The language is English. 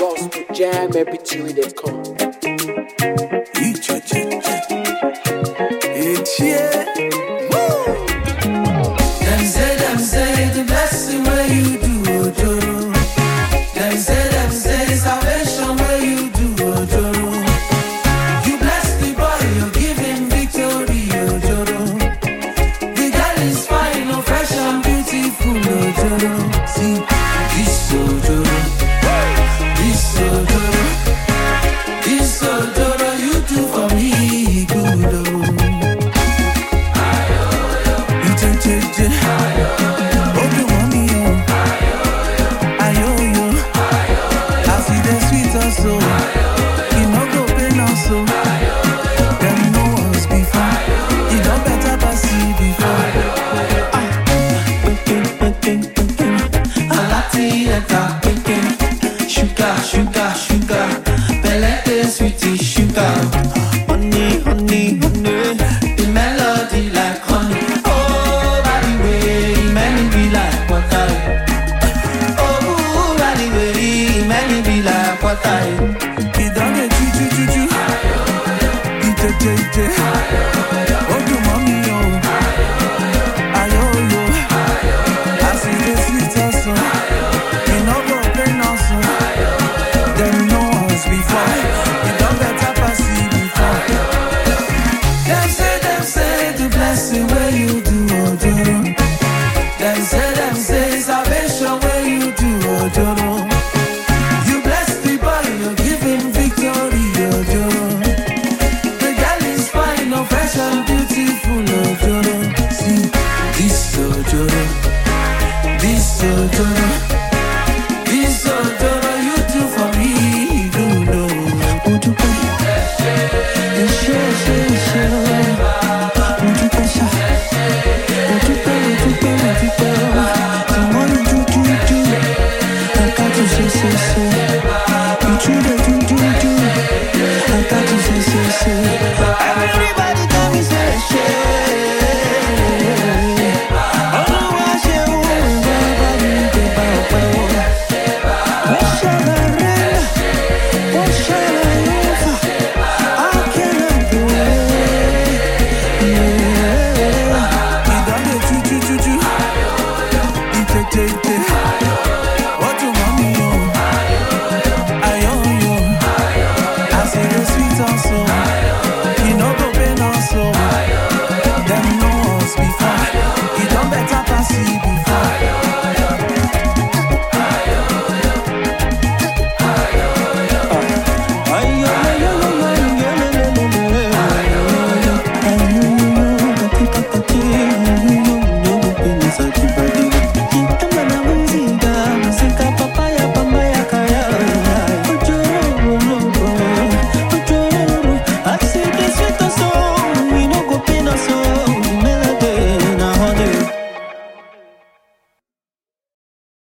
boss to jam every tune they come. Them say the blessing where you do, Ojoro. Them say salvation where you do, Ojoro. You bless the boy, you give him victory, Ojoro. The girl is fine, no fresh and beautiful, Ojoro. See, this Ojoro, this Ojoro, you do for me good, oh. So, you know go pain also. Them know us before. You don't better pass it before. Alati sugar. Belete sweetie sugar. Honey. The melody like honey. Oh, by the way, many be like water. Oh, by the way, many be like water. He done it, ju. He